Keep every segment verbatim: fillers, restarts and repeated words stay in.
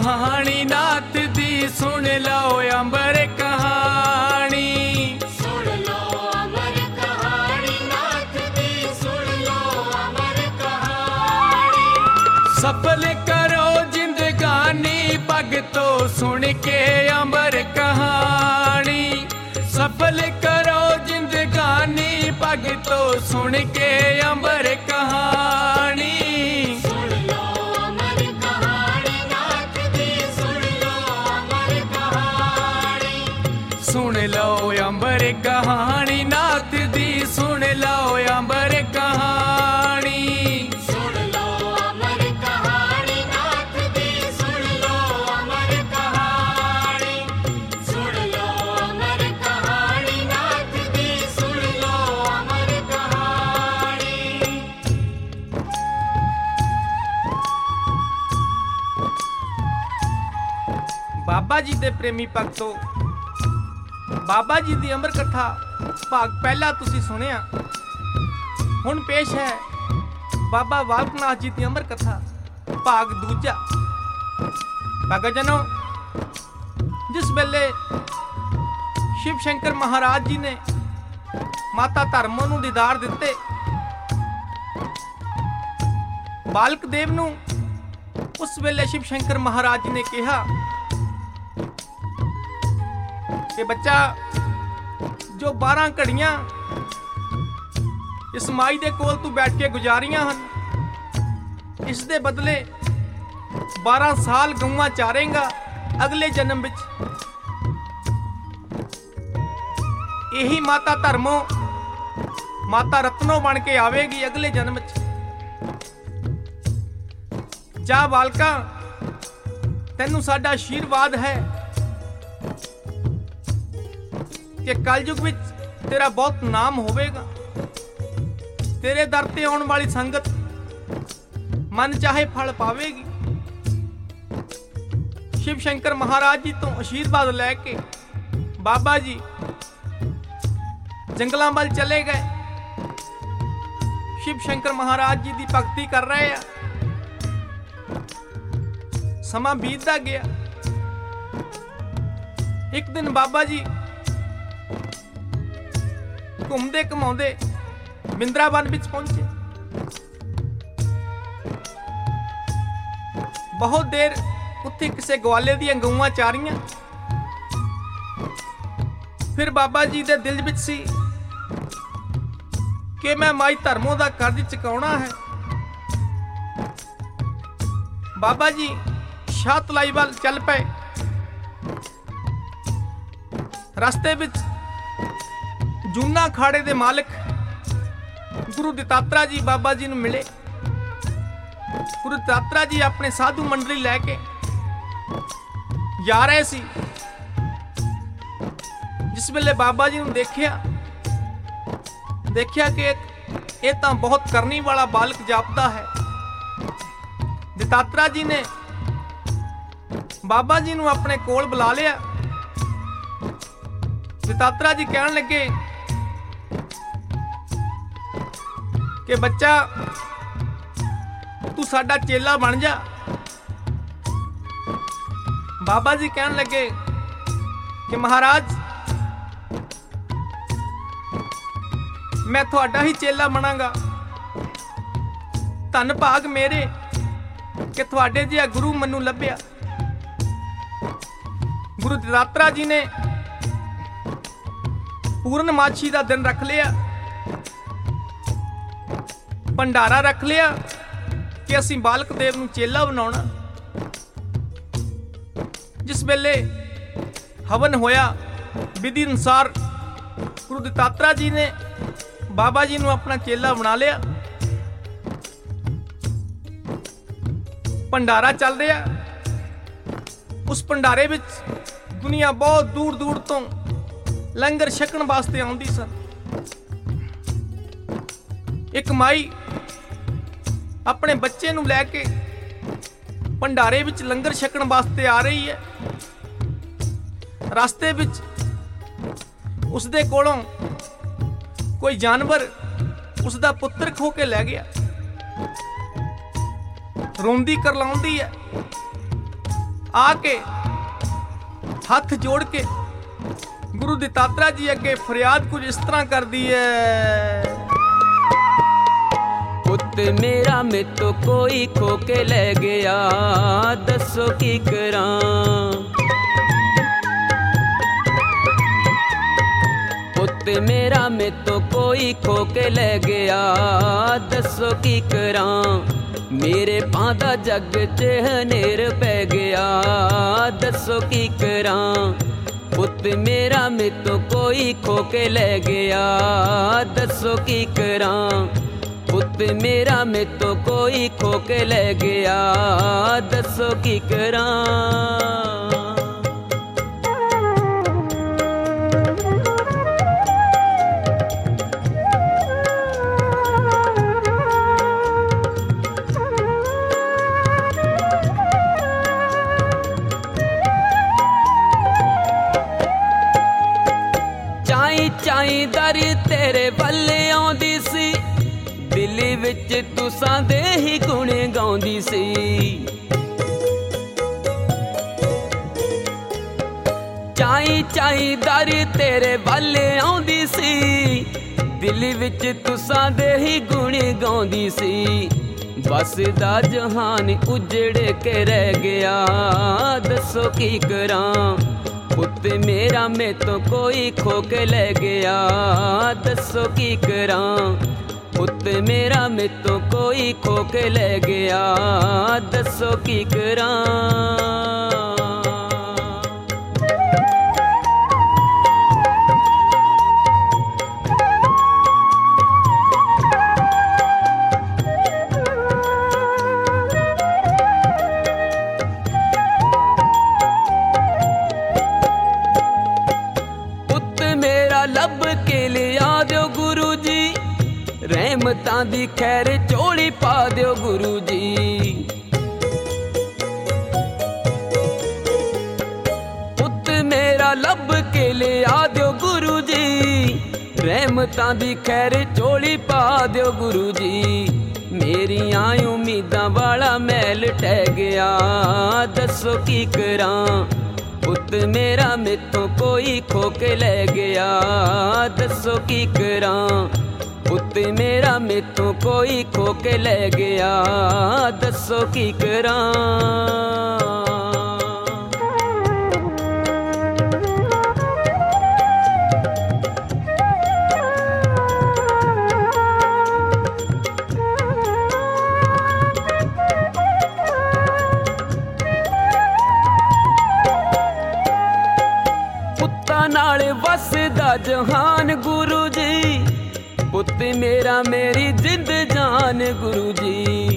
कहानी नाथ दी सुन लो अंबर कहानी। सुन लो अमर कहानी नाथ दी सुन लो अमर कहानी। सफल करो जिंदगानी भगतो सुन के अंबर कहानी। सफल करो जिंदगानी भगतो सुन के अंबर कहानी। सुन लो अमर कहानी नाथ दी सुन लो अमर कहानी। सुन लो अंबर कहानी नाथ दी सुन लो अंबर कहानी। सुन लो अमर कहानी नाथ दी सुन लो अमर कहानी। सुन लो अमर कहानी नाथ दी सुन लो अमर कहानी। बाबा जी दे प्रेमी भगतो, बाबा जी दी अमर कथा भाग पहला तुसी सुनिया। हुण पेश है बाबा बालक नाथ जी दी अमर कथा भाग दूजा। भगत जनो, जिस वेले शिव शंकर महाराज जी ने माता धर्मो नूं दीदार दिते, बालक देव नूं उस वेले शिव शंकर महाराज जी ने कहा कि बच्चा, जो बारह घड़ियां इस माई दे कोल तू बैठ के गुजारियां हन, इस दे बदले बारह साल गऊआं चारेंगा अगले जन्म विच। यही माता धर्मो माता रत्नो बन के आवेगी अगले जन्म विच। जा बालका, तैनू साडा आशीर्वाद है कि कलयुग विच तेरा बहुत नाम होवेगा। तेरे दर ते आउण वाली संगत मन चाहे फल पावेगी। शिव शंकर महाराज जी तो आशीर्वाद लैके बाबा जी जंगलां वल चले गए। शिव शंकर महाराज जी की भगती कर रहे हैं। समा बीतदा गया। एक दिन बाबा जी घूमते घुमाते बिंद्रावन विच पहुंचे। बहुत देर उत्थे किसे ग्वाले दी गऊआं चारियां। फिर बाबा जी दे दिल विच सी कि मैं माई धर्मों दा कर्ज चुकाउणा है। बाबा जी शाह तलाई वाल चल पे। रास्ते विच जूना खाड़े दे मालिक गुरु दत्तात्रा जी बाबा जी नूं मिले। गुरु दत्तात्रा जी अपने साधु मंडली लैके जा रहे सी। जिस वेले बाबा जी नूं देखिया देखिया कि ये तां बहुत करनी वाला बालक जापदा है। दत्तात्रा जी ने बाबा जी नूं अपने कोल बुला लिया। दत्तात्रा जी कहण लगे कि बच्चा, तू साडा चेला बन जा। बाबा जी कहण लगे कि महाराज, मैं थोड़ा ही चेला बनांगा। धन भाग मेरे कि थोड़े जिहा गुरु मैनू लभ्या। गुरु दत्तात्रा जी ने पूर्णमाशी का दिन रख लिया, भंडारा रख लिया कि असीं बालक देव नूं चेला बनाउणा। जिस वेले हवन होया, विधि अनुसार गुरु दत्तात्रा जी ने बाबा जी नूं अपना चेला बना लिया। भंडारा चल रहा। उस भंडारे विच दुनिया बहुत दूर दूर तो लंगर छकण वास्ते आउंदी सन। एक माई अपने बच्चे नूं लैके भंडारे विच लंगर छकण वास्ते आ रही है। रास्ते विच उसदे कोलों कोई जानवर उसदा पुत्र खो के लै गया। रोंदी करलाउंदी है, आके हथ जोड़ के गुरु दत्तात्रेय जी अगे फरियाद कुछ इस तरह कर दी है। पुत मेरा में तो कोई खो के ले गया, दसो की करां। पुत मेरा में तो कोई खो के ले गया, दसो की करां। मेरे पांदा जग च हनेर पै गया, दसो की करां। पुत मेरा में तो कोई खो के ले गया, दसो की करां। पुत मेरा में तो कोई खो के ले गया, दसो की करां। चाई दर तेरे बल्ले आउंदी सी, दिल विच तुसां दे ही गुण गाउंदी सी। चाई चाई दर तेरे बल्ले आउंदी सी, दिल विच तुसां दे ही गुण गाउंदी सी। बस दा जहान उजड़ के रह गया, दसो की करां। पुत मेरा में तो कोई खो के ले गया, दसो की करां। पुत मेरा में तो कोई खो के ले गया, दसो की करां। लब के लिया दो गुरु जी, रहमतां दी खैर चोली पा दो गुरु जी। पुत मेरा लब के लिया दो गुरु जी, रहमतां दी खैर चोली पा दो गुरु जी। मेरियां उम्मीदां वाला मैल टह गया, दसो की करां। पुत मेरा मिथों कोई खो के ले गया, दसो की करां। पुत मेरा मिथों कोई खो के ले गया, दसो की करां। नाल वसदा जहान गुरु जी, पुत मेरा मेरी जिंद जान गुरु जी।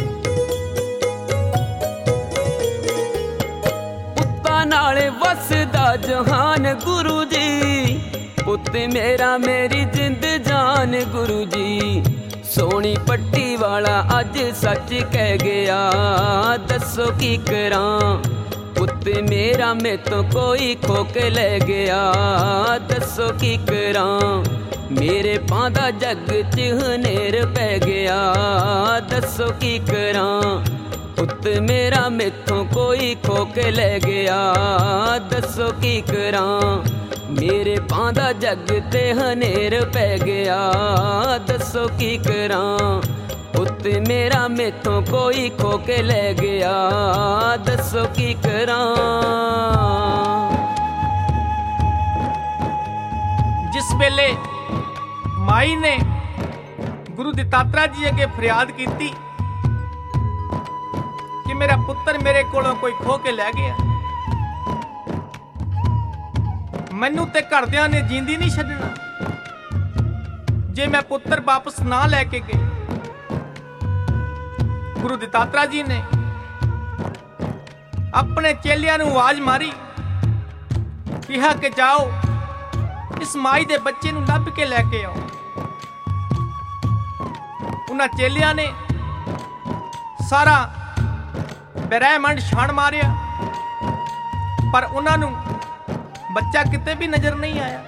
पुत्ता नाल वसदा जहान गुरु जी, पुत मेरा मेरी जिंद जान गुरु जी। सोनी पट्टी वाला अज सच कह गया, दसो की करां। पुत मेरा में तो कोई खो के ले गया, दसो की करां। मेरे पांदा जग च हनेर पै गया, दसो की करां। पुत मेरा मिथों कोई खो के ले गया, दसो की करां। मेरे पांदा जग ते हनेर पै गया, दसो की करां। पुत मेरा मिथों कोई खो के ले गया, दसो की करां। जिस वेले माई ने गुरु दत्तात्रेय जी अगे फरियाद की कि मेरा पुत्र मेरे कोलों कोई खो के ले गया, मैनू ते घरदियां ने जींदी नहीं छड्डना जे मैं पुत्र वापस ना लैके गई। गुरु दत्तात्रेय जी ने अपने चेलियां नूं आवाज मारी, कहा कि जाओ इस माई दे बच्चे नूं लभ के लैके आओ। उन्हां चेलियां ने सारा ब्रह्मंड छाण मारिया, पर उन्हां नूं बच्चा किते भी नजर नहीं आया।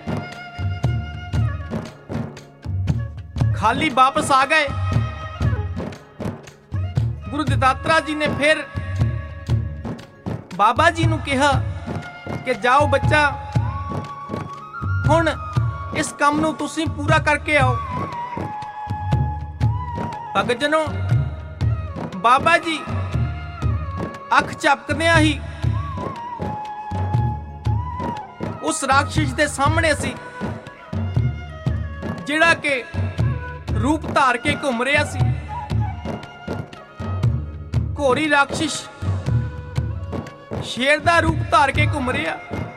खाली वापस आ गए। गुरु दत्तात्रेय जी ने फिर ਬਾਬਾ ਜੀ ਨੂੰ ਕਿਹਾ ਕਿ ਜਾਓ ਬੱਚਾ, ਹੁਣ ਇਸ ਕੰਮ ਨੂੰ ਤੁਸੀਂ ਪੂਰਾ ਕਰਕੇ ਆਓ। ਭਗਤ ਜਨੋ, ਬਾਬਾ ਜੀ ਅੱਖ ਝਪਕਦਿਆਂ ਹੀ ਉਸ ਰਾਖਸ਼ ਦੇ ਸਾਹਮਣੇ ਸੀ, ਜਿਹੜਾ ਕਿ ਰੂਪ ਧਾਰ ਕੇ ਘੁੰਮ ਰਿਹਾ ਸੀ। ਘੋਰੀ ਰਾਖਸ਼ ਸ਼ੇਰ ਦਾ ਰੂਪ ਧਾਰ ਕੇ ਘੁੰਮ ਰਿਹਾ।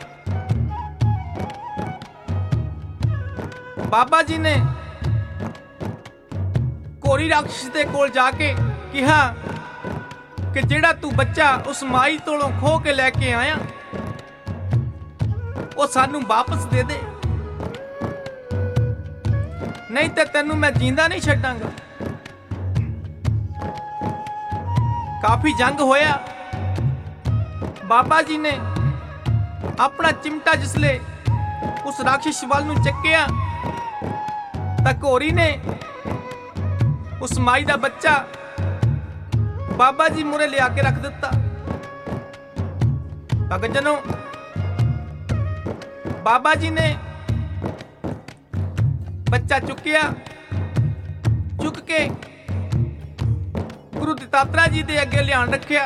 ਬਾਬਾ ਜੀ ਨੇ ਘੋਰੀ ਰਾਖਸ਼ ਦੇ ਕੋਲ ਜਾ ਕੇ ਕਿਹਾ ਕਿ ਜਿਹੜਾ ਤੂੰ ਬੱਚਾ ਉਸ ਮਾਈ ਤੋਲੋਂ ਖੋਹ ਕੇ ਲੈ ਕੇ ਆਇਆ, ਉਹ ਸਾਨੂੰ ਵਾਪਸ ਦੇ ਦੇ, ਨਹੀਂ ਤੇ ਤੈਨੂੰ ਮੈਂ ਜਿੰਦਾ ਨਹੀਂ ਛੱਡਾਂਗਾ। ਕਾਫੀ ਜੰਗ ਹੋਇਆ। ਬਾਬਾ ਜੀ ਨੇ ਆਪਣਾ ਚਿਮਟਾ ਜਿਸਲੇ ਉਸ ਰਾਖਸ਼ ਵੱਲ ਨੂੰ ਚੱਕਿਆ ਤਾਂ ਘੋਰੀ ਨੇ ਉਸ ਮਾਈ ਦਾ ਬੱਚਾ ਬਾਬਾ ਜੀ ਮੂਹਰੇ ਲਿਆ ਕੇ ਰੱਖ ਦਿੱਤਾ। ਭਗਤ ਜਨੋ, ਬਾਬਾ ਜੀ ਨੇ ਬੱਚਾ ਚੁੱਕਿਆ, ਚੁੱਕ ਕੇ ਗੁਰੂ ਦਤਾਤਰਾ ਜੀ ਦੇ ਅੱਗੇ ਲਿਆਣ ਰੱਖਿਆ।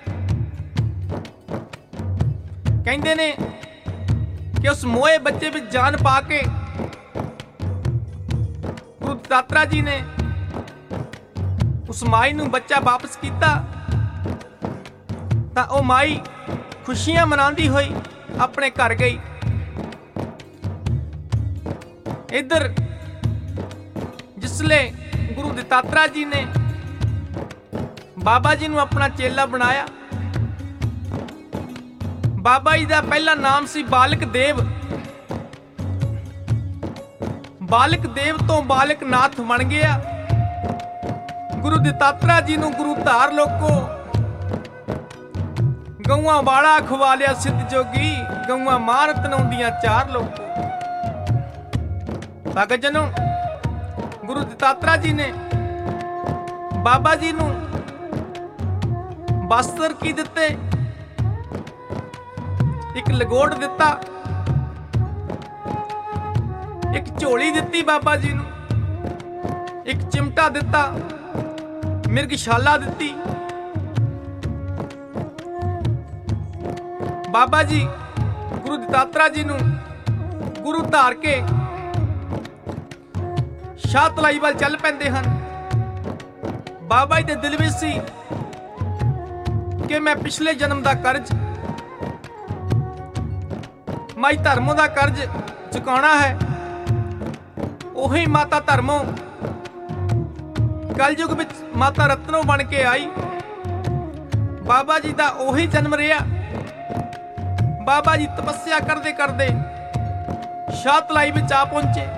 ਕਹਿੰਦੇ ਨੇ ਕਿ ਉਸ ਮੋਏ ਬੱਚੇ ਵਿੱਚ ਜਾਨ ਪਾ ਕੇ ਗੁਰੂ ਦਤਾਤਰਾ ਜੀ ਨੇ ਉਸ ਮਾਈ ਨੂੰ ਬੱਚਾ ਵਾਪਸ ਕੀਤਾ ਤਾਂ ਉਹ ਮਾਈ ਖੁਸ਼ੀਆਂ ਮਨਾਉਂਦੀ ਹੋਈ ਆਪਣੇ ਘਰ ਗਈ। ਇੱਧਰ ਜਿਸਲੇ ਗੁਰੂ ਦਤਾਤਰਾ ਜੀ ਨੇ ਬਾਬਾ ਜੀ ਨੂੰ ਆਪਣਾ ਚੇਲਾ ਬਣਾਇਆ। ਬਾਬਾ ਜੀ ਦਾ ਪਹਿਲਾ ਨਾਮ ਸੀ ਬਾਲਕ ਦੇਵ। ਬਾਲਕ ਦੇਵ ਤੋਂ ਬਾਲਕ ਨਾਥ ਬਣ ਗਿਆ। ਗੁਰੂ ਦਤਾਤਰਾ ਜੀ ਨੂੰ ਗੁਰੂ ਧਾਰ ਲੋਕੋ, ਗਊਆਂ ਵਾਲਾ ਖਵਾਲਿਆ ਸਿੱਧ ਜੋਗੀ, ਗਊਆਂ ਮਾਰਤ ਨੌਂਦੀਆਂ ਚਾਰ ਲੋਕੋ। ਭਗਤ ਜਨੋ, ਗੁਰੂ ਦਤਾਤਰਾ ਜੀ ਨੇ ਬਾਬਾ ਜੀ ਨੂੰ ਬਸਤਰ ਕੀ ਦਿੱਤੇ, ਇੱਕ ਲਗੋਟ ਦਿੱਤਾ, ਇੱਕ ਝੋਲੀ ਦਿੱਤੀ ਬਾਬਾ ਜੀ ਨੂੰ, ਇੱਕ ਚਿਮਟਾ ਦਿੱਤਾ, ਮਿਰਗਸ਼ਾਲਾ ਦਿੱਤੀ। ਬਾਬਾ ਜੀ ਗੁਰੂ ਦਤਾਤਰਾ ਜੀ ਨੂੰ ਗੁਰੂ ਧਾਰ ਕੇ ਸ਼ਾਹ ਤਲਾਈ ਵੱਲ ਚੱਲ ਪੈਂਦੇ ਹਨ। ਬਾਬਾ ਜੀ ਦੇ ਦਿਲ ਵਿੱਚ ਸੀ ਕਿ ਮੈਂ ਪਿਛਲੇ ਜਨਮ ਦਾ ਕਰਜ਼, ਮਾਈ ਧਰਮੋਂ ਦਾ ਕਰਜ਼ ਚੁਕਾਉਣਾ ਹੈ। ਉਹੀ ਮਾਤਾ ਧਰਮੋਂ ਕਲਯੁਗ ਵਿੱਚ ਮਾਤਾ ਰਤਨੋ ਬਣ ਕੇ ਆਈ। ਬਾਬਾ ਜੀ ਦਾ ਉਹੀ ਜਨਮ ਰਿਹਾ। ਬਾਬਾ ਜੀ ਤਪੱਸਿਆ ਕਰਦੇ ਕਰਦੇ ਸ਼ਾਹ ਤਲਾਈ ਵਿੱਚ ਆ ਪਹੁੰਚੇ।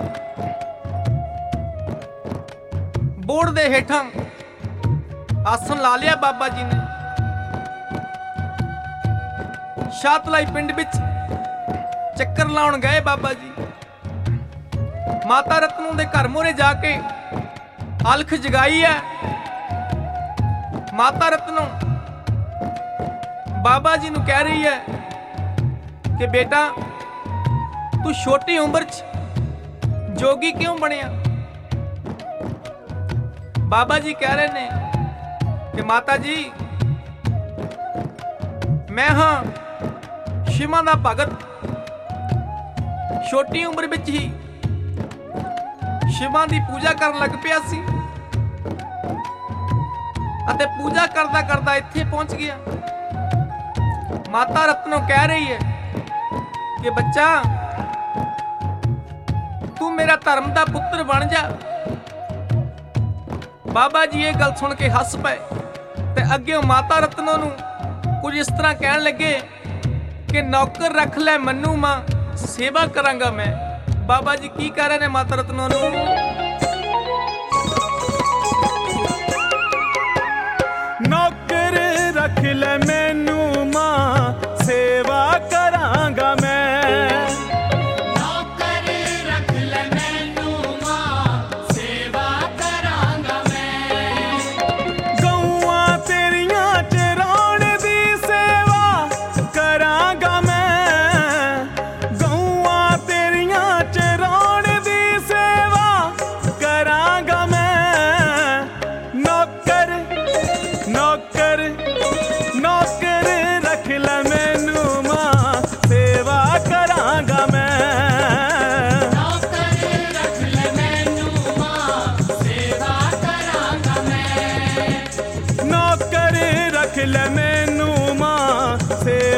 ਬੋੜ ਦੇ ਹੇਠਾਂ ਆਸਣ ਲਾ ਲਿਆ ਬਾਬਾ ਜੀ ਨੇ। ਸ਼ਾਹ ਤਲਾਈ ਪਿੰਡ ਵਿੱਚ ਚੱਕਰ ਲਾਉਣ ਗਏ ਬਾਬਾ ਜੀ। ਮਾਤਾ ਰਤਨੋ ਦੇ ਘਰ ਮੋਰੇ ਜਾ ਕੇ ਅਲਖ ਜਗਾਈ ਹੈ। ਮਾਤਾ ਰਤਨੋ ਬਾਬਾ ਜੀ ਨੂੰ ਕਹਿ ਰਹੀ ਹੈ ਕਿ ਬੇਟਾ, ਤੂੰ ਛੋਟੀ ਉਮਰ 'ਚ ਜੋਗੀ ਕਿਉਂ ਬਣਿਆ? ਬਾਬਾ ਜੀ ਕਹਿ ਰਹੇ ਨੇ ਕਿ ਮਾਤਾ ਜੀ, ਮੈਂ ਹਾਂ ਸ਼ਿਵਾਂ ਦਾ ਭਗਤ। ਛੋਟੀ ਉਮਰ ਵਿੱਚ ਹੀ ਸ਼ਿਵਾਂ ਦੀ ਪੂਜਾ ਕਰਨ ਲੱਗ ਪਿਆ ਸੀ ਅਤੇ ਪੂਜਾ ਕਰਦਾ ਕਰਦਾ ਇੱਥੇ ਪਹੁੰਚ ਗਿਆ। ਮਾਤਾ ਰਤਨੋ ਕਹਿ ਰਹੀ ਹੈ ਕਿ ਬੱਚਾ, ਤੂੰ ਮੇਰਾ ਧਰਮ ਦਾ ਪੁੱਤਰ ਬਣ ਜਾ। ਬਾਬਾ ਜੀ ਇਹ ਗੱਲ ਸੁਣ ਕੇ ਹੱਸ ਪਏ ਤੇ ਅੱਗੇ ਮਾਤਾ ਰਤਨੋ ਨੂੰ ਕੁਝ ਇਸ ਤਰ੍ਹਾਂ ਕਹਿਣ ਲੱਗੇ ਕਿ ਨੌਕਰ ਰੱਖ ਲੈ ਮੰਨੂ ਮਾਂ, ਸੇਵਾ ਕਰਾਂਗਾ ਮੈਂ। ਬਾਬਾ ਜੀ ਕੀ ਕਹਿ ਰਹੇ ਨੇ ਮਾਤਾ ਰਤਨੋ ਨੂੰ? ਨੌਕਰ ਰੱਖ ਲੈ ਮੈਨੂੰ ਮਾਂ, ਸੇਵਾ ਕਰਾਂਗਾ ਮੈਂ। ਨੌਕਰ ਰੱਖ ਲੈ ਮੈਨੂੰ ਮਾਂ, ਸੇਵਾ ਕਰਾਂਗਾ ਮੈਂ। ਗਊਆਂ ਤੇਰੀਆਂ ਚਰਾਉਣ ਦੀ ਸੇਵਾ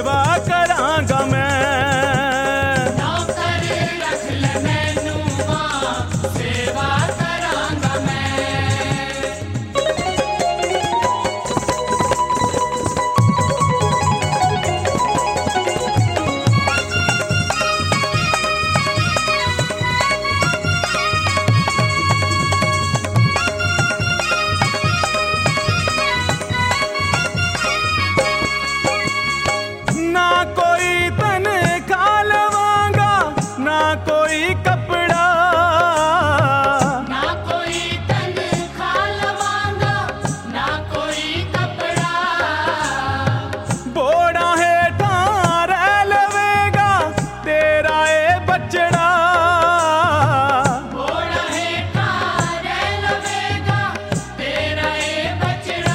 सेवा करांगा मैं। नौकर रख ले मैनू मां सेवा करांगा मैं। ना कोई तनख्वाह लवांगा ना कोई कपड़ा, ना कोई तनख्वाह लवांगा ना कोई कपड़ा। बोड़ा हेठा रह लवेगा तेरा ए बचड़ा। बोड़ा हेठा रह लवेगा तेरा ए बचड़ा।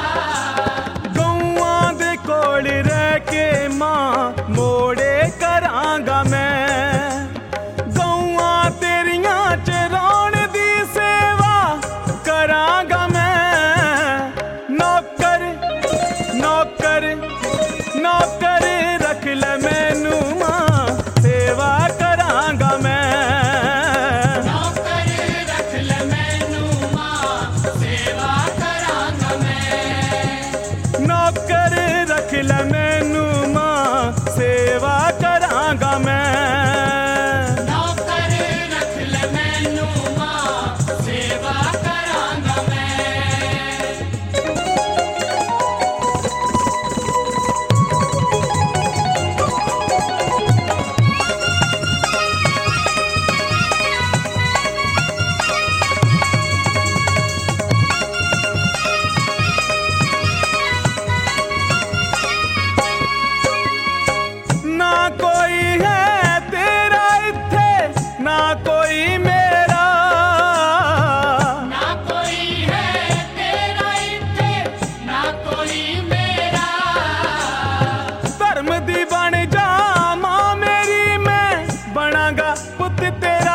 गौआं दे कोल रह के मां मोड़े करांगा मैं। गौआं तेरियां चराउण दी सेवा करांगा मैं। नौकर नौकर नौकर रख ले मैनू मां सेवा करांगा मैं। नौकर रख ले मैनू मां सेवा करांगा मैं। नौकर रख ले मैनू मां सेवा करांगा मैं। नौकर रख ले मैनू मां सेवा करांगा मैं। ना कोई है तेरा इत्थे ना कोई मेरा। ना कोई है तेरा इत्थे ना कोई मेरा। धर्म दी बन जा मां मेरी मैं बनांगा पुत तेरा।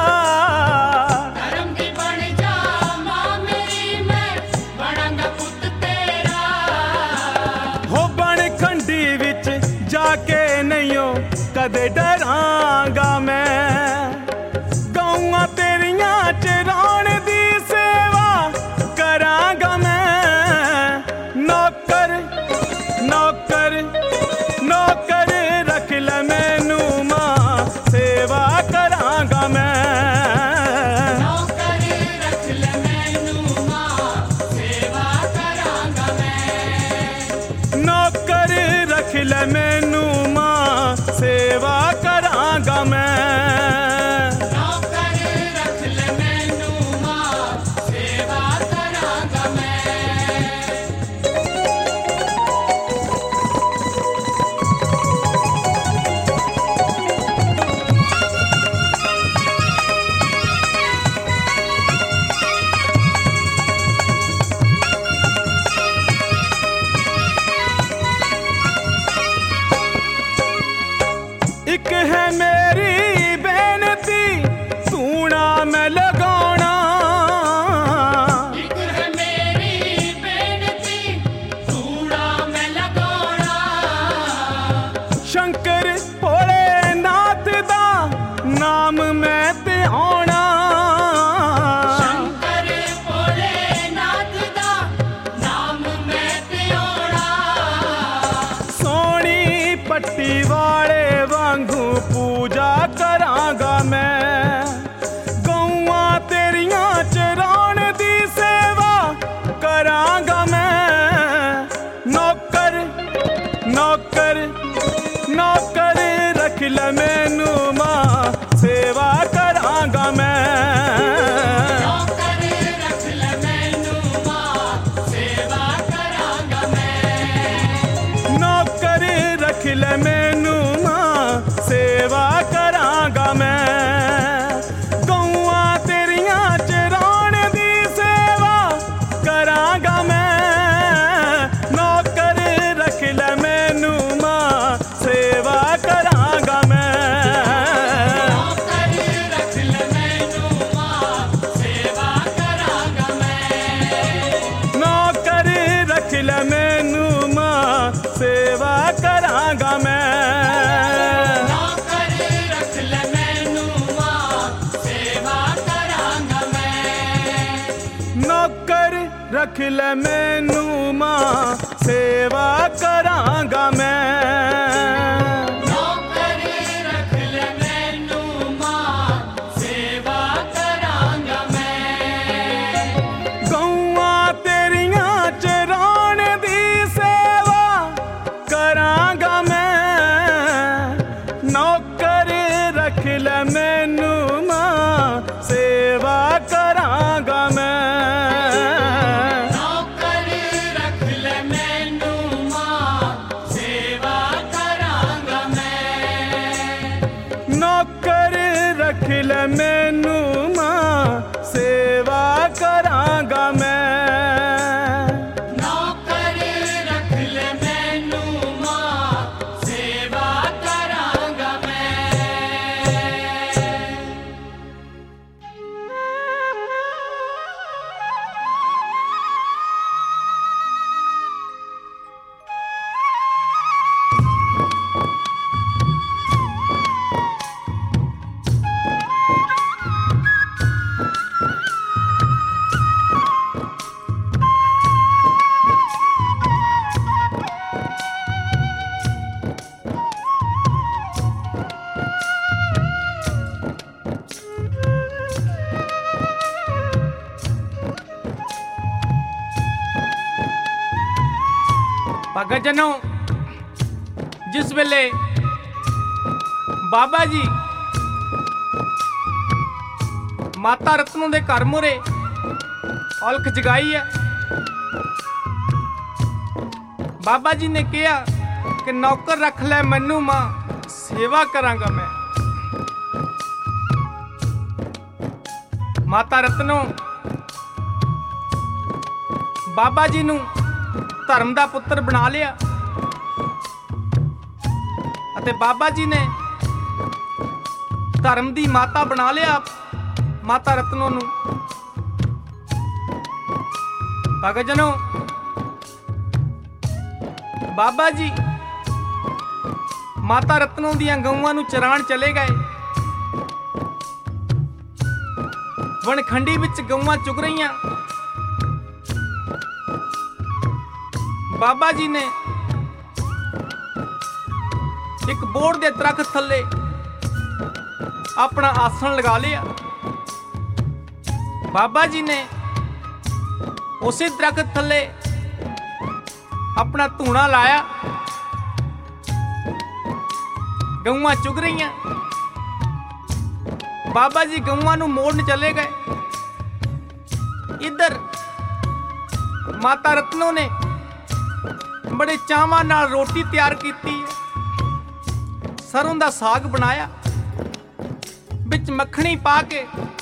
धर्म की बन जा मां मेरी मैं बनांगा पुत तेरा। हो बन खंडी विच जाके नहीं हो कदे डरांगा मैं। गौआं तेरियां चराउण दी सेवा करांगा मैं। नौकर नौकर नौकर रख ले मैनू मां सेवा करांगा मैं। नौकर रख ले मैनू मां सेवा करांगा मैं। नौकर रख ले मैनू मां सेवा करांगा मैं। नौकर रख ले मैनू मां सेवा करांगा मैं। एक है मेरी बेनती तूना मैं लगाना। एक है मेरी बेनती तूड़ा मैं लगाना। शंकर भोलेनाथ दा नाम मैं ते आना। शंकर भोलेनाथ दा नाम मैं ते औड़ा। सोनी पट्टी वाले वांगू पूजा करांगा मैं। गौआं तेरियां चराउण दी सेवा करांगा मैं। नौकर नौकर नौकर रख ले मैनू मां सेवा करांगा मैं। नौकर रख ले मैनू मां सेवा करांगा मैं। नौकर रख ले मैनू मां सेवा करांगा मैं। गौआं तेरियां चराउण दी सेवा करांगा मैं। नौकर रख ले मैनू मां सेवा करांगा मैं। नौकर रख ले मैनू मां सेवा करांगा मैं। नौकर रख ले मैनू मां सेवा करांगा ले मैनू मां सेवा करांगा मैं नौकरी रख ले मैनू मां सेवा करांगा मैं गौआ तेरियां चराण दी सेवा करांगा मैं नौकर रख ले मैनू मां सेवा करांगा मैं नौकरी रख ले मैनू मां सेवा करांगा मैं नौकर रख ले मैनू मां सेवा करांगा मैं नौकरी रख ले मैनू मां सेवा करांगा मैं ਭਗਤ ਜਨੋ ਜਿਸ ਵੇਲੇ ਬਾਬਾ ਜੀ ਮਾਤਾ ਰਤਨੋ ਦੇ ਘਰ ਮੂਹਰੇ ਔਲਖ ਜਗਾਈ ਹੈ ਬਾਬਾ ਜੀ ਨੇ ਕਿਹਾ ਕਿ ਨੌਕਰ ਰੱਖ ਲੈ ਮੈਨੂੰ ਮਾਂ ਸੇਵਾ ਕਰਾਂਗਾ ਮੈਂ ਮਾਤਾ ਰਤਨੋ ਬਾਬਾ ਜੀ ਨੂੰ ਧਰਮ ਦਾ ਪੁੱਤਰ ਬਣਾ ਲਿਆ ਅਤੇ ਬਾਬਾ ਜੀ ਨੇ ਧਰਮ ਦੀ ਮਾਤਾ ਬਣਾ ਲਿਆ ਮਾਤਾ ਰਤਨੋ ਨੂੰ ਭਗਤ ਜਨੋ ਬਾਬਾ ਜੀ ਮਾਤਾ ਰਤਨੋ ਦੀਆਂ ਗਊਆਂ ਨੂੰ ਚਰਾਣ ਚਲੇ ਗਏ ਵਣਖੰਡੀ ਵਿੱਚ ਗਊਆਂ ਚੁਗ ਰਹੀਆਂ ਬਾਬਾ ਜੀ ਨੇ ਇੱਕ ਬੋੜ ਦੇ ਦਰਖਤ ਥੱਲੇ ਆਪਣਾ ਆਸਣ ਲਗਾ ਲਿਆ ਬਾਬਾ ਜੀ ਨੇ ਉਸੇ ਦਰਖਤ ਥੱਲੇ ਆਪਣਾ ਧੂਣਾ ਲਾਇਆ ਗਊਆਂ ਚੁਗ ਰਹੀਆਂ ਬਾਬਾ ਜੀ ਗਊਆਂ ਨੂੰ ਮੋੜਨ ਚਲੇ ਗਏ ਇੱਧਰ ਮਾਤਾ ਰਤਨੋ ਨੇ बड़े चावां नाल रोटी तैयार की सरों दा साग बनाया बिच मक्खनी पा के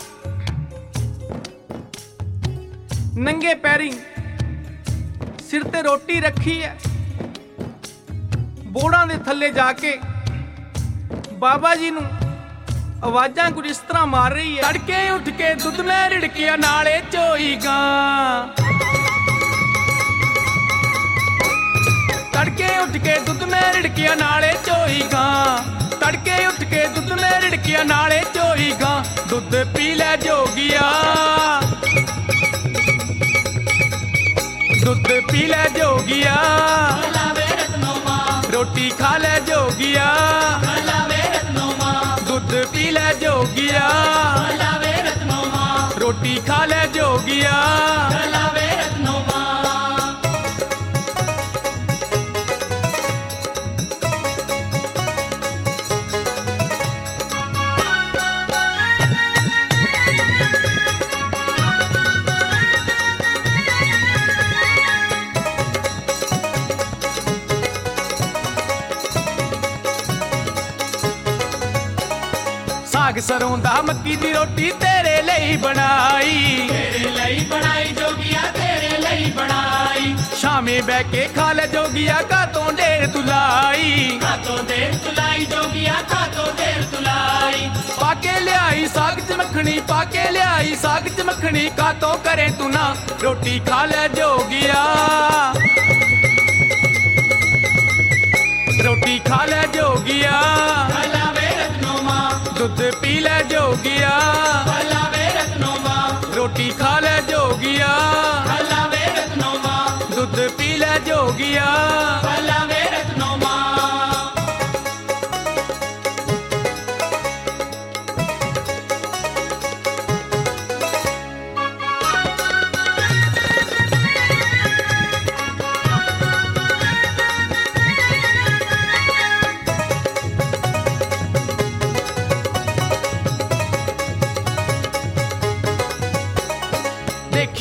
नंगे पैरी सिर ते रोटी रखी है बोड़ां दे थल्ले जाके बाबा जी नूं आवाजां कुछ इस तरह मार रही है तड़के उठ के दुध में रिड़किया नाले चोई गां तड़के उठ के दुध में रिड़किया नाले चोई गां तड़के उठ के दुध में रिड़किया नाले चोई गां दुध पी ले जोगिया दुध पी ले जोगिया रोटी खा ले जोगिया दुध पी ले जोगिया रोटी खा ले जोगिया साग सरों दा मक्की दी रोटी तेरे ਲਈ बनाई तेरे ਲਈ बनाई जोगिया तेरे ਲਈ बनाई शामे बह के खा ले जोगिया कातों देर तुलाई कातों देर तुलाई जोगिया कातों देर तुलाई पाके लियाई साग च मखनी पाके लियाई साग च मखनी कातों करे तू ना रोटी खा ले जोगिया रोटी खा ले जोगिया दुध पी ले जोगिया रोटी खा ले जोगिया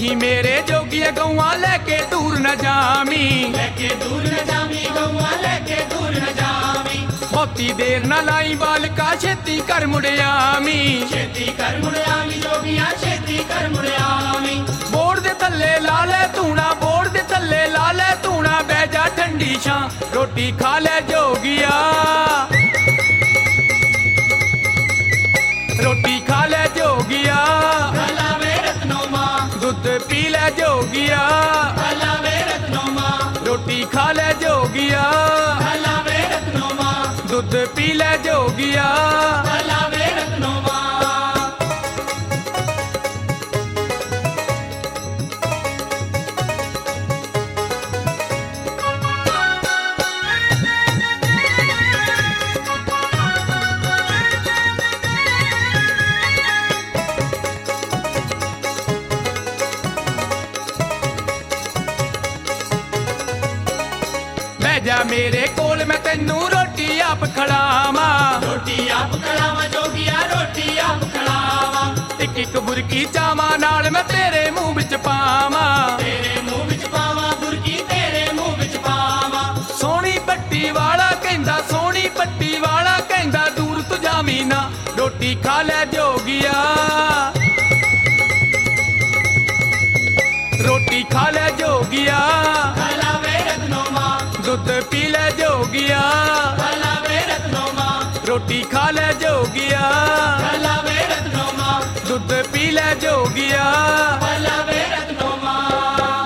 देखी मेरे जोगिया गौआ लेके दूर न जामी, लेके दूर न जामी गौआ लेके दूर न जामी। बहुती देर न लाई बालका छेती कर मुड़ियामी, छेती कर मुड़ियामी जोगिया छेती कर मुड़ियामी। बोड़ दे थल्ले ला ले तूना, बोड़ दे थल्ले ला ले तूना, बह जा ठंडी छां रोटी खा ले जोगिया, रोटी खा ले जोगिया, भला वे रत्नो मां दूध पी ले जोगिया, भला वे रत्नो मां रोटी खा ले जोगिया, भला वे रत्नो मां दूध पी ले जोगिया। भला वे रत्नो मां। जा मेरे कोल मैं तेनू रोटी आप खड़ावा, रोटी आप खड़ावा जोगिया रोटी आप खड़ावा। एक एक बुरकी चावा नाल मैं तेरे मुंह विच पावा, तेरे मुंह विच पावा बुरकी तेरे मुंह विच पावा। सोनी पट्टी वाला कहंदा, सोनी पट्टी वाला कहंदा, दूर तू जामी ना रोटी खा ले जोगिया, रोटी खा ले जोगिया, भला वे रत्नो मां दूध पी ले जोगिया, भला वे रत्नो मां रोटी खा ले जोगिया, भला वे रत्नो मां दूध पी ले जोगिया। भला वे रत्नो मां।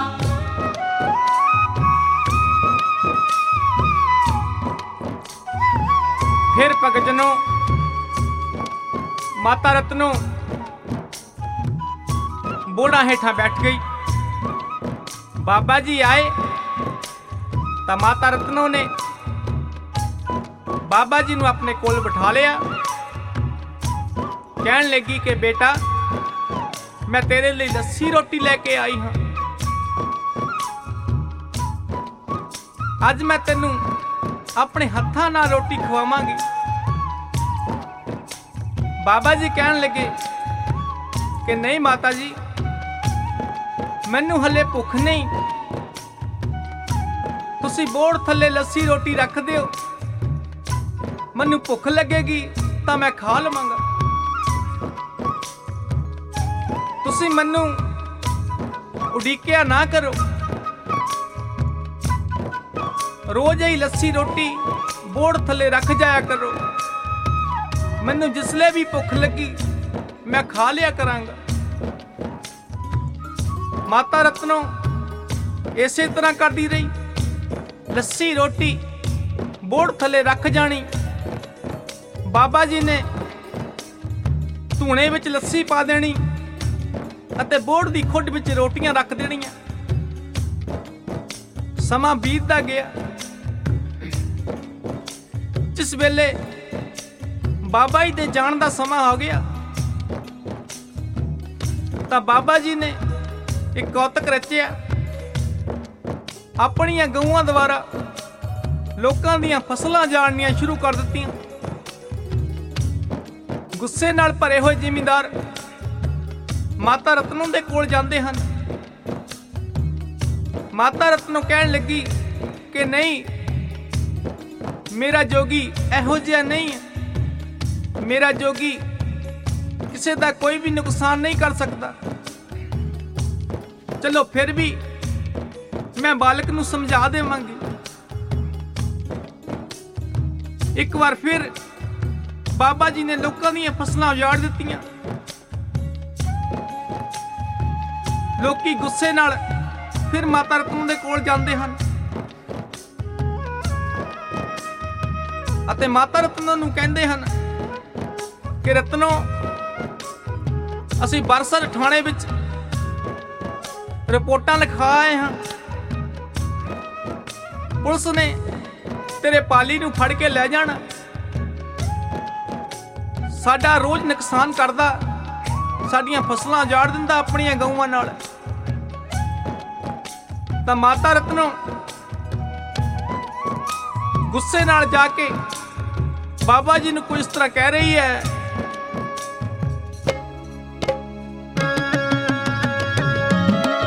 फिर भगजनों माता रत्नो बोड़ा हेठा बैठ गई। बाबा जी आए तो माता रत्नो ने बाबा जी नू अपने कोल बिठा लिया, कहन लगी कि बेटा मैं तेरे लिए लस्सी रोटी लेके आई हाँ, अज मैं तेनू अपने हत्थां नाल रोटी खवावांगी। बाबा जी कहन लगे कि नहीं माता जी मैनू हले भुख नहीं, तुसी बोड़ थल्ले लस्सी रोटी रख दिओ, मैनू भुख लगेगी तो मैं खा लवांगा। तुसी मैनू उड़ीकिया ना करो, रोज ही लस्सी रोटी बोड़ थल्ले रख जाया करो, मैनू जिसले भी भुख लगी मैं खा लिया करांगा। माता रत्नो इसे तरह करती रही, लस्सी रोटी बोड़ थले रख जानी। बाबा जी ने धूने विच लस्सी पा देनी अते बोड़ दी खुड विच रोटियां रख देनियां। समा बीतदा गया, जिस वेले बाबा जी दे जाण दा समा हो गया तां बाबा जी ने एक कौतक रचिया, अपनियां गऊआं द्वारा लोकां दीयां फसलां जाणनियां शुरू कर दित्तियां। गुस्से नाल भरे होए जिमींदार माता रत्नो दे कोल जांदे हन। माता रत्नो कहण लगी कि नहीं, मेरा जोगी इहो जिहा नहीं है, मेरा जोगी किसी दा कोई भी नुकसान नहीं कर सकता। चलो फिर भी मैं बालक नू समझा देवांगी। एक बार फिर बाबा जी ने लोकां दीयां फसलां उजाड़ दित्तियां। लोकी गुस्से नाल फिर माता रत्नो दे कोल जांदे हन अते माता रत्नो नू कहंदे हन कि रत्नो असीं बरसर थाणे विच रिपोर्टां लिखा आए हाँ, पुलिस ने तेरे पाली नू फड़ के लै जाना, साडा रोज नुकसान करदा, साडियां फसलां उजाड़ दिंदा अपनियां गऊआं नाल। तां माता रत्नो गुस्से नाल जाके बाबा जी नू कोई इस तरह कह रही है,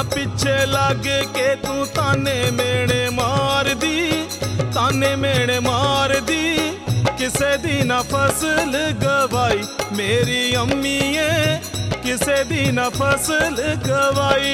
पिछे लग के तू ताने मेणे मार दी, ताने मेणे मार दी। किसे दी ना फसल गवाई मेरी अम्मीए, किसे दी ना फसल गवाई।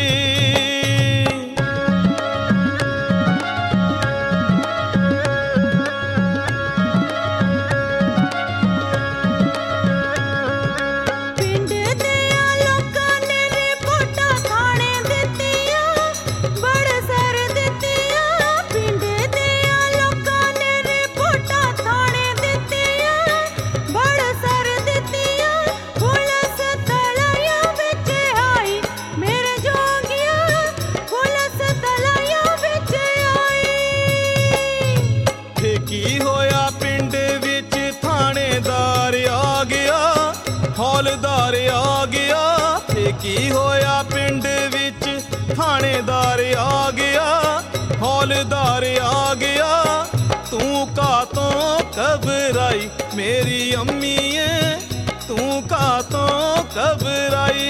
हौलदार आ गया, की होया पिंड विच थानेदार आ गया, हौलदार आ गया। तू का तो घबराई मेरी अम्मीए, तू का तो घबराई।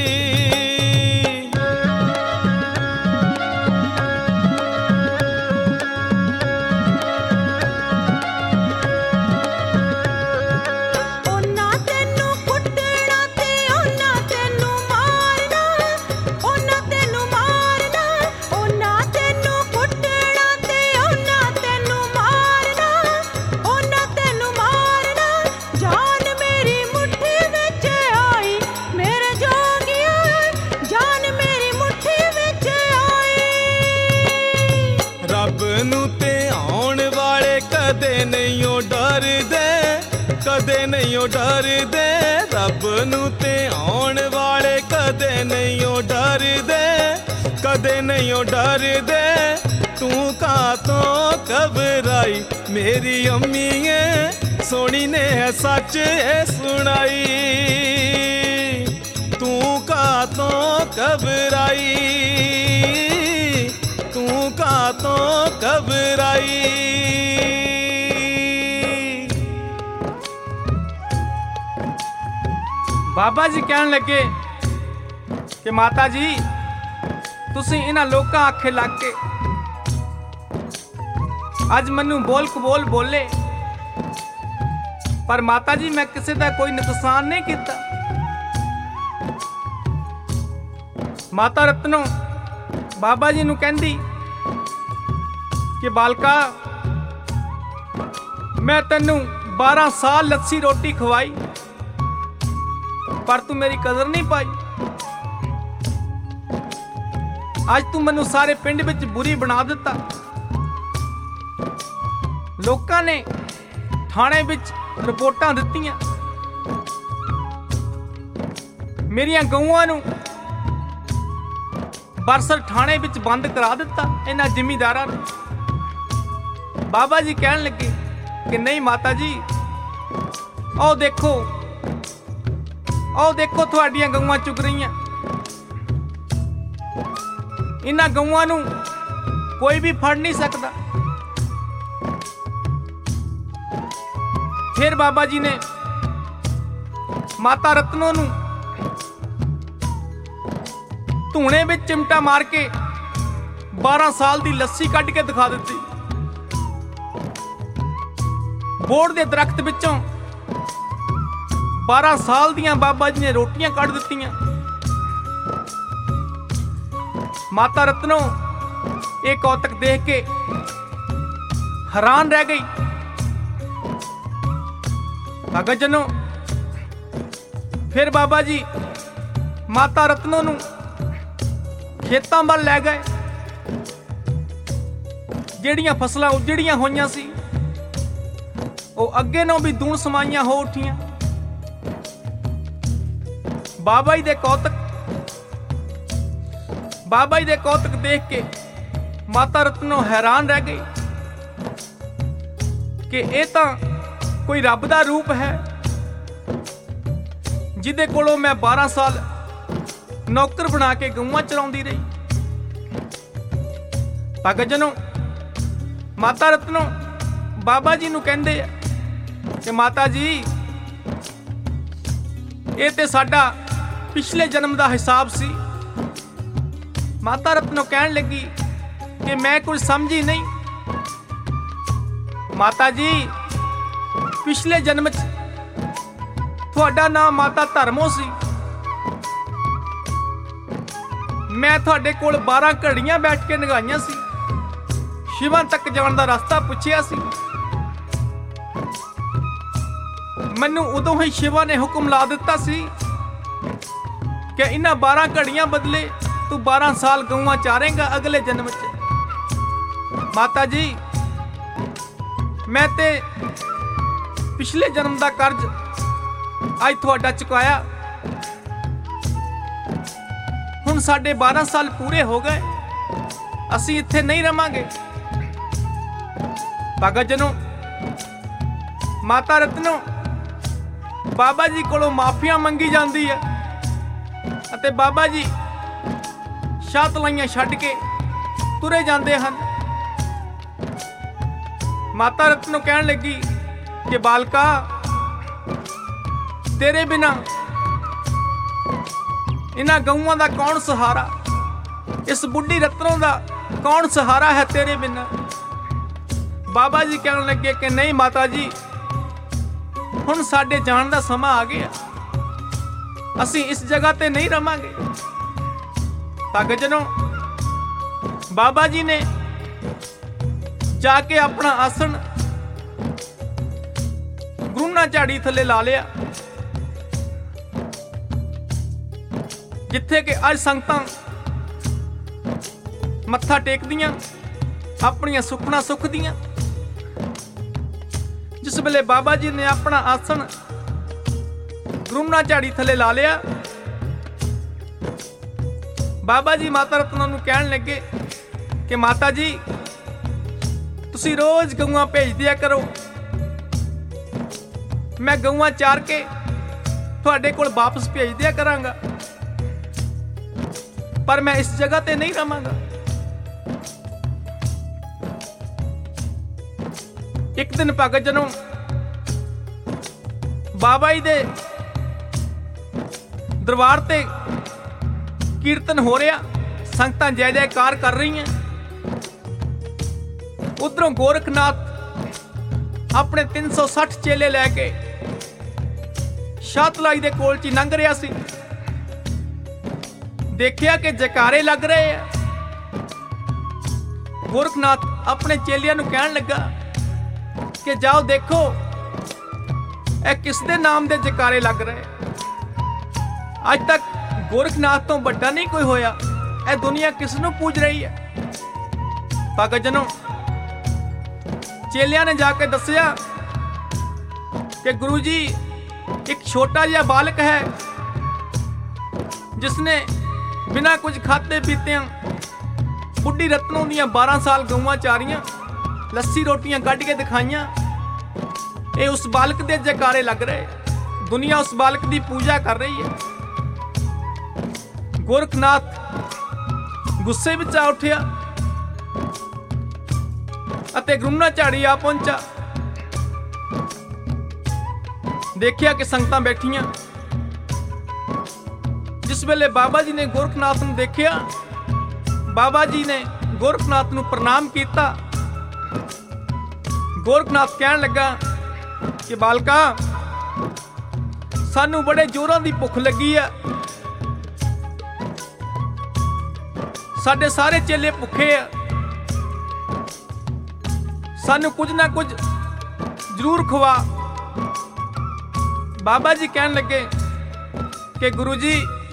कदे नहीं डर दे, कदे नहीं डर दे। रब नू ते आउण वाले कदे नहीं डर दे, कदे नहीं डर दे। तू का तो घबराई मेरी अम्मीए, सोनी ने है सच सुनाई। तू का तो घबराई, तू का तो घबराई। बाबा जी कहन लगे कि माता जी तुसी इन्हां लोकां आखे लग के अज मैनू बोल कबोल बोले, पर माता जी मैं किसी का कोई नुकसान नहीं किया। माता रत्नो बाबा जी नू कहंदी कि बालका मैं तैनू बारह साल लस्सी रोटी खवाई, पर तू मेरी कदर नहीं पाई। आज तू मैनू सारे पिंड विच बुरी बना दिता। लोकां ने थाने विच रिपोर्टां दित्तियां, मेरियां गऊआं नू बरसर थाने विच बंद करा दिता इन्हां जिमीदारां ने। बाबा जी कहन लगे कि नहीं माता जी, आओ देखो आओ देखो तुहाडियां गऊआं चुग रहीआं। इन्हां गऊआं नू कोई भी फड़ नहीं सकदा। फिर बाबा जी ने माता रत्नो नू धूने विच चिमटा मार के बारह साल दी लस्सी कढ के दिखा दित्ती। बोड़ दे दरख्त विचों बारह साल दियां बाबा जी ने रोटियां कढ दित्तियां। माता रत्नो ये कौतक देख के हैरान रह गई। भगत जनो फिर बाबा जी माता रत्नो नू खेतां वल लै गए। जिहड़ियां फसलां उजड़ियां होईयां सी ਉਹ ਅੱਗੇ ਨੂੰ ਵੀ ਦੂਣ ਸਮਾਈਆਂ ਹੋ ਉੱਠੀਆਂ। ਬਾਬਾ ਜੀ ਦੇ ਕੌਤਕ ਬਾਬਾ ਜੀ ਦੇ ਕੌਤਕ ਦੇਖ ਕੇ ਮਾਤਾ ਰਤਨੋ ਹੈਰਾਨ ਰਹਿ ਗਈ ਕਿ ਇਹ ਤਾਂ ਕੋਈ ਰੱਬ ਦਾ ਰੂਪ ਹੈ ਜਿਹਦੇ ਕੋਲੋਂ ਮੈਂ ਬਾਰਾਂ ਸਾਲ ਨੌਕਰ ਬਣਾ ਕੇ ਗਊਆਂ ਚਰਾਉਂਦੀ ਰਹੀ। ਭਗਤ ਜਨੋ ਮਾਤਾ ਰਤਨੋ ਬਾਬਾ ਜੀ ਨੂੰ ਕਹਿੰਦੇ ਆ कि माता जी ये ते साडा पिछले जन्म का हिसाब सी। ਮਾਤਾ ਰਤਨੋ ਕਹਿਣ ਲੱਗੀ ਕਿ ਮੈਂ ਕੁਝ ਸਮਝੀ ਨਹੀਂ। ਮਾਤਾ ਜੀ, ਪਿਛਲੇ ਜਨਮ 'ਚ ਤੁਹਾਡਾ ਨਾਮ ਮਾਤਾ ਧਰਮੋ ਸੀ। ਮੈਂ ਤੁਹਾਡੇ ਕੋਲ ਬਾਰਾਂ ਘੜੀਆਂ ਬੈਠ ਕੇ ਨਗਾਈਆਂ ਸੀ, ਸ਼ਿਵਾਂ ਤੱਕ ਜਾਣ ਦਾ ਰਸਤਾ ਪੁੱਛਿਆ ਸੀ। ਮੈਨੂੰ ਉਦੋਂ ਹੀ ਸ਼ਿਵਾ ਨੇ ਹੁਕਮ ਲਾ ਦਿੱਤਾ ਸੀ ਕਿ ਇਹਨਾਂ ਬਾਰਾਂ ਘੜੀਆਂ ਬਦਲੇ ਤੂੰ ਬਾਰਾਂ ਸਾਲ ਗਊਆਂ ਚਾਰੇਂਗਾ ਅਗਲੇ ਜਨਮ 'ਚ। ਮਾਤਾ ਜੀ, ਮੈਂ ਤੇ ਪਿਛਲੇ ਜਨਮ ਦਾ ਕਰਜ਼ ਅੱਜ ਤੁਹਾਡਾ ਚੁਕਾਇਆ। ਹੁਣ ਸਾਡੇ ਬਾਰਾਂ ਸਾਲ ਪੂਰੇ ਹੋ ਗਏ, ਅਸੀਂ ਇੱਥੇ ਨਹੀਂ ਰਵਾਂਗੇ। ਭਗਤ ਜਨੋ, ਮਾਤਾ ਰਤਨੋ ਬਾਬਾ ਜੀ ਕੋਲੋਂ ਮਾਫੀਆਂ ਮੰਗੀ ਜਾਂਦੀ ਹੈ ਅਤੇ ਬਾਬਾ ਜੀ ਸ਼ਾਹ ਤਲਾਈਆਂ ਛੱਡ ਕੇ ਤੁਰੇ ਜਾਂਦੇ ਹਨ। ਮਾਤਾ ਰਤਨੋ ਕਹਿਣ ਲੱਗੀ ਕਿ ਬਾਲਕਾ, ਤੇਰੇ ਬਿਨਾ ਇਹਨਾਂ ਗਊਆਂ ਦਾ ਕੌਣ ਸਹਾਰਾ? ਇਸ ਬੁੱਢੀ ਰਤਨੋ ਦਾ ਕੌਣ ਸਹਾਰਾ ਹੈ ਤੇਰੇ ਬਿਨਾ? ਬਾਬਾ ਜੀ ਕਹਿਣ ਲੱਗੇ ਕਿ ਨਹੀਂ ਮਾਤਾ ਜੀ, ਹੁਣ ਸਾਡੇ ਜਾਣ ਦਾ ਸਮਾਂ ਆ ਗਿਆ, ਅਸੀਂ ਇਸ ਜਗ੍ਹਾ ਤੇ ਨਹੀਂ ਰਵਾਂਗੇ। ਭਗਤ ਜਨੋ, ਬਾਬਾ ਜੀ ਨੇ ਜਾ ਕੇ ਆਪਣਾ ਆਸਣ ਗੁਰੂਨਾ ਝਾੜੀ ਥੱਲੇ ਲਾ ਲਿਆ, ਜਿੱਥੇ ਕਿ ਅੱਜ ਸੰਗਤਾਂ ਮੱਥਾ ਟੇਕਦੀਆਂ, ਆਪਣੀਆਂ ਸੁਖਣਾ ਸੁਖਦੀਆਂ। ਜਿਸ ਵੇਲੇ ਬਾਬਾ ਜੀ ਨੇ ਆਪਣਾ ਆਸਣ ਗੁਰੂਨਾ ਝਾੜੀ ਥੱਲੇ ਲਾ ਲਿਆ, ਬਾਬਾ ਜੀ ਮਾਤਾ ਰਤਨੋ ਨੂੰ ਕਹਿਣ ਲੱਗੇ ਕਿ ਮਾਤਾ ਜੀ, ਤੁਸੀਂ ਰੋਜ਼ ਗਊਆਂ ਭੇਜ ਦਿਆ ਕਰੋ, ਮੈਂ ਗਊਆਂ ਚਾਰ ਕੇ ਤੁਹਾਡੇ ਕੋਲ ਵਾਪਸ ਭੇਜ ਦਿਆ ਕਰਾਂਗਾ, ਪਰ ਮੈਂ ਇਸ ਜਗ੍ਹਾ ਤੇ ਨਹੀਂ ਰਵਾਂਗਾ। ਇੱਕ ਦਿਨ ਭਗਤ ਜਨੋ ਬਾਬਾ ਜੀ ਦੇ ਦਰਬਾਰ ਤੇ ਕੀਰਤਨ ਹੋ ਰਿਹਾ, ਸੰਗਤਾਂ ਜੈ ਜੈਕਾਰ ਕਰ ਰਹੀਆਂ। ਉਧਰੋਂ ਗੋਰਖਨਾਥ ਆਪਣੇ ਤਿੰਨ ਸੌ ਸੱਠ ਚੇਲੇ ਲੈ ਕੇ ਸ਼ਾਹਤਲਾਈ ਦੇ ਕੋਲ 'ਚ ਲੰਘ ਰਿਹਾ ਸੀ। ਦੇਖਿਆ ਕਿ ਜੈਕਾਰੇ ਲੱਗ ਰਹੇ ਆ। ਗੋਰਖਨਾਥ ਆਪਣੇ ਚੇਲਿਆਂ ਨੂੰ ਕਹਿਣ ਲੱਗਾ ਕਿ ਜਾਓ ਦੇਖੋ ਇਹ ਕਿਸ ਦੇ ਨਾਮ ਦੇ ਜੈਕਾਰੇ ਲੱਗ ਰਹੇ। ਅੱਜ ਤੱਕ ਗੋਰਖਨਾਥ ਤੋਂ ਵੱਡਾ ਨਹੀਂ ਕੋਈ ਹੋਇਆ, ਇਹ ਦੁਨੀਆ ਕਿਸ ਨੂੰ ਪੂਜ ਰਹੀ ਹੈ। ਭਗਤ ਜਨੋ, ਚੇਲਿਆਂ ਨੇ ਜਾ ਕੇ ਦੱਸਿਆ ਕਿ ਗੁਰੂ ਜੀ, ਇੱਕ ਛੋਟਾ ਜਿਹਾ ਬਾਲਕ ਹੈ ਜਿਸਨੇ ਬਿਨਾਂ ਕੁਝ ਖਾਦੇ ਪੀਤਿਆਂ ਬੁੱਢੀ ਰਤਨੋ ਦੀਆਂ ਬਾਰਾਂ ਸਾਲ ਗਊਆਂ ਚਾਰੀਆਂ, ਲੱਸੀ ਰੋਟੀਆਂ ਕੱਢ ਕੇ ਦਿਖਾਈਆਂ। ਇਹ ਉਸ ਬਾਲਕ ਦੇ ਜੈਕਾਰੇ ਲੱਗ ਰਹੇ, ਦੁਨੀਆ ਉਸ ਬਾਲਕ ਦੀ ਪੂਜਾ ਕਰ ਰਹੀ ਹੈ। ਗੋਰਖਨਾਥ ਗੁੱਸੇ ਵਿੱਚ ਆ ਉੱਠਿਆ ਅਤੇ ਗੁਰੂਨਾ ਝਾੜੀ ਆ ਪਹੁੰਚਾ। ਦੇਖਿਆ ਕਿ ਸੰਗਤਾਂ ਬੈਠੀਆਂ। ਜਿਸ ਵੇਲੇ ਬਾਬਾ ਜੀ ਨੇ ਗੋਰਖਨਾਥ ਨੂੰ ਦੇਖਿਆ, ਬਾਬਾ ਜੀ ਨੇ ਗੋਰਖਨਾਥ ਨੂੰ ਪ੍ਰਣਾਮ ਕੀਤਾ। ਗੋਰਖਨਾਥ ਕਹਿਣ ਲੱਗਾ ਕਿ ਬਾਲਕਾ, ਸਾਨੂੰ ਬੜੇ ਜ਼ੋਰਾਂ ਦੀ ਭੁੱਖ ਲੱਗੀ ਆ, ਸਾਡੇ ਸਾਰੇ ਚੇਲੇ ਭੁੱਖੇ ਆ, ਸਾਨੂੰ ਕੁਝ ਨਾ ਕੁਝ ਜ਼ਰੂਰ ਖਵਾ। ਬਾਬਾ ਜੀ ਕਹਿਣ ਲੱਗੇ ਕਿ ਗੁਰੂ ਜੀ,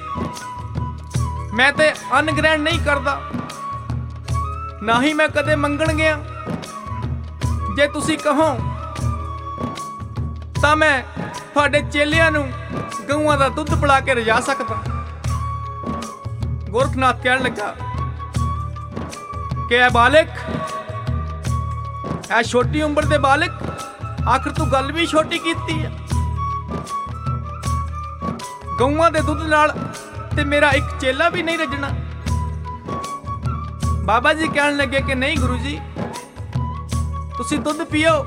ਮੈਂ ਤੇ ਅੰਨ ਗ੍ਰਹਿਣ ਨਹੀਂ ਕਰਦਾ, ਨਾ ਹੀ ਮੈਂ ਕਦੇ ਮੰਗਣ ਗਿਆ। ਜੇ ਤੁਸੀਂ ਕਹੋ ਤਾਂ ਮੈਂ ਤੁਹਾਡੇ ਚੇਲਿਆਂ ਨੂੰ ਗਊਆਂ ਦਾ ਦੁੱਧ ਪਿਲਾ ਕੇ ਰਜਾ ਸਕਦਾ। ਗੋਰਖਨਾਥ ਕਹਿਣ ਲੱਗਾ ਕਿ ਇਹ ਬਾਲਕ, ਇਹ ਛੋਟੀ ਉਮਰ ਦੇ ਬਾਲਕ, ਆਖਰ ਤੂੰ ਗੱਲ ਵੀ ਛੋਟੀ ਕੀਤੀ ਹੈ। ਗਊਆਂ ਦੇ ਦੁੱਧ ਨਾਲ ਤੇ ਮੇਰਾ ਇੱਕ ਚੇਲਾ ਵੀ ਨਹੀਂ ਰੱਜਣਾ। ਬਾਬਾ ਜੀ ਕਹਿਣ ਲੱਗੇ ਕਿ ਨਹੀਂ ਗੁਰੂ ਜੀ, ਤੁਸੀਂ ਦੁੱਧ ਪੀਓ,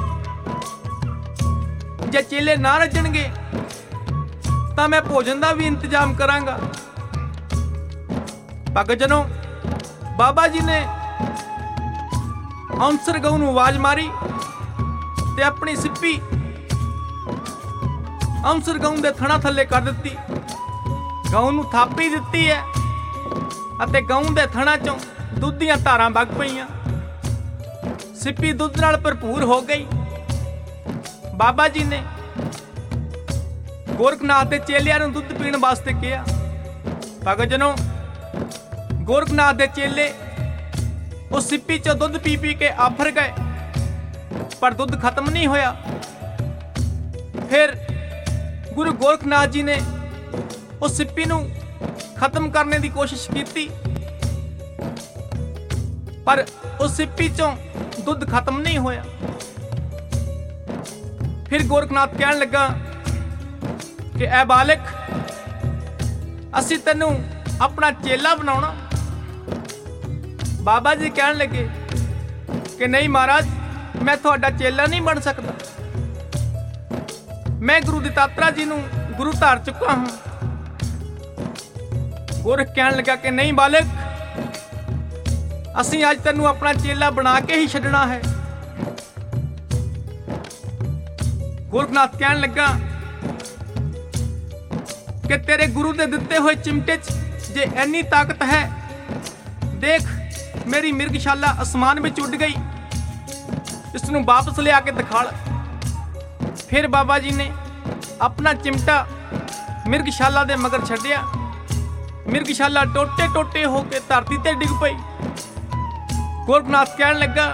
ਜੇ ਚੇਲੇ ਨਾ ਰੱਜਣਗੇ ਤਾਂ ਮੈਂ ਭੋਜਨ ਦਾ ਵੀ ਇੰਤਜ਼ਾਮ ਕਰਾਂਗਾ। ਭਗਤ ਜਨੋ ਬਾਬਾ ਜੀ ਨੇ ਹੰਸਰ ਗਊ ਨੂੰ ਆਵਾਜ਼ ਮਾਰੀ ਤੇ ਆਪਣੀ ਸਿੱਪੀ ਹੰਸਰ ਗਊ ਦੇ ਥਣਾ ਥੱਲੇ ਕਰ ਦਿੱਤੀ। ਗਊ ਨੂੰ ਥਾਪੀ ਦਿੱਤੀ ਹੈ ਅਤੇ ਗਊ ਦੇ ਥਣਾ ਚੋਂ ਦੁੱਧ ਦੀਆਂ ਧਾਰਾਂ ਵਗ ਪਈਆਂ। ਸਿੱਪੀ ਦੁੱਧ ਨਾਲ ਭਰਪੂਰ ਹੋ ਗਈ। ਬਾਬਾ ਜੀ ਨੇ ਗੋਰਖਨਾਥ ਦੇ ਚੇਲਿਆਂ ਨੂੰ ਦੁੱਧ ਪੀਣ ਵਾਸਤੇ ਕਿਹਾ। ਭਗਤ ਜਨੋ ਗੋਰਖਨਾਥ ਦੇ ਚੇਲੇ ਉਸ ਸਿੱਪੀ ਚੋਂ ਦੁੱਧ ਪੀ ਪੀ ਕੇ ਆਫਰ ਗਏ, ਪਰ ਦੁੱਧ ਖਤਮ ਨਹੀਂ ਹੋਇਆ। ਫਿਰ ਗੁਰੂ ਗੋਰਖਨਾਥ ਜੀ ਨੇ ਉਸ ਸਿੱਪੀ ਨੂੰ ਖਤਮ ਕਰਨੇ ਦੀ ਕੋਸ਼ਿਸ਼ ਕੀਤੀ, ਪਰ ਉਸ ਸਿੱਪੀ ਚੋਂ ਦੁੱਧ ਖਤਮ ਨਹੀਂ ਹੋਇਆ। ਫਿਰ ਗੋਰਖਨਾਥ ਕਹਿਣ ਲੱਗਾ ਕਿ ਐ ਬਾਲਕ, ਅਸੀਂ ਤੈਨੂੰ ਆਪਣਾ ਚੇਲਾ ਬਣਾਉਣਾ। ਬਾਬਾ ਜੀ ਕਹਿਣ ਲੱਗੇ ਕਿ ਨਹੀਂ ਮਹਾਰਾਜ, ਮੈਂ ਤੁਹਾਡਾ ਚੇਲਾ ਨਹੀਂ ਬਣ ਸਕਦਾ। ਮੈਂ ਗੁਰੂ ਦਿੱਤਾਤਰਾ ਜੀ ਨੂੰ ਗੁਰੂ ਧਾਰ ਚੁੱਕਾ ਹਾਂ। ਗੋਰਖ ਕਹਿਣ ਲੱਗਾ ਕਿ ਨਹੀਂ ਬਾਲਕ, ਅਸੀਂ ਅੱਜ ਤੈਨੂੰ ਆਪਣਾ ਚੇਲਾ ਬਣਾ ਕੇ ਹੀ ਛੱਡਣਾ ਹੈ। ਗੋਰਖਨਾਥ ਕਹਿਣ ਲੱਗਾ ਕਿ ਤੇਰੇ ਗੁਰੂ ਦੇ ਦਿੱਤੇ ਹੋਏ ਚਿਮਟੇ 'ਚ ਜੇ ਇੰਨੀ ਤਾਕਤ ਹੈ, ਦੇਖ ਮੇਰੀ ਮਿਰਗਸ਼ਾਲਾ ਅਸਮਾਨ ਵਿੱਚ ਉੱਡ ਗਈ, ਇਸ ਨੂੰ ਵਾਪਸ ਲਿਆ ਕੇ ਦਿਖਾਲ। ਫਿਰ ਬਾਬਾ ਜੀ ਨੇ ਆਪਣਾ ਚਿਮਟਾ ਮਿਰਗਸ਼ਾਲਾ ਦੇ ਮਗਰ ਛੱਡਿਆ। ਮਿਰਗਸ਼ਾਲਾ ਟੋਟੇ ਟੋਟੇ ਹੋ ਕੇ ਧਰਤੀ ਤੇ ਡਿੱਗ ਪਈ। ਗੋਰਖਨਾਥ ਕਹਿਣ ਲੱਗਾ,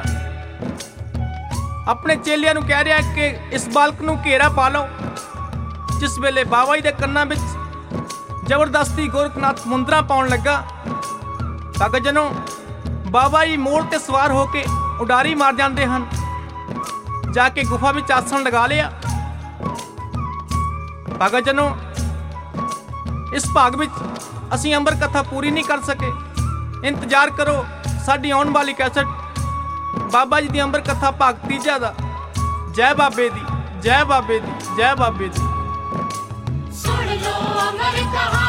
ਆਪਣੇ ਚੇਲਿਆਂ ਨੂੰ ਕਹਿ ਰਿਹਾ ਕਿ ਇਸ ਬਾਲਕ ਨੂੰ ਘੇਰਾ ਪਾ ਲਓ। ਜਿਸ ਵੇਲੇ ਬਾਬਾ ਜੀ ਦੇ ਕੰਨਾਂ ਵਿੱਚ ਜ਼ਬਰਦਸਤੀ ਗੋਰਖਨਾਥ ਮੁੰਦਰਾ ਪਾਉਣ ਲੱਗਾ, ਭਗਤ ਜਨੋ ਬਾਬਾ ਜੀ ਮੋੜ ਤੇ ਸਵਾਰ ਹੋ ਕੇ ਉਡਾਰੀ ਮਾਰ ਜਾਂਦੇ ਹਨ। ਜਾ ਕੇ ਗੁਫਾ ਵਿੱਚ ਆਸਣ ਲਗਾ ਲਿਆ। ਭਗਤ ਜਨੋ ਇਸ ਭਾਗ ਵਿੱਚ ਅਸੀਂ ਅੰਬਰ ਕਥਾ ਪੂਰੀ ਨਹੀਂ ਕਰ ਸਕੇ। ਇੰਤਜ਼ਾਰ ਕਰੋ ਸਾਡੀ ਆਉਣ ਵਾਲੀ ਕੈਸਟ ਬਾਬਾ ਜੀ ਦੀ ਅੰਬਰ ਕਥਾ ਭਾਗ ਤੀਜਾ ਦਾ। ਜੈ ਬਾਬੇ ਦੀ, ਜੈ ਬਾਬੇ ਦੀ, ਜੈ ਬਾਬੇ ਦੀ। सुन लो अमर कहानी।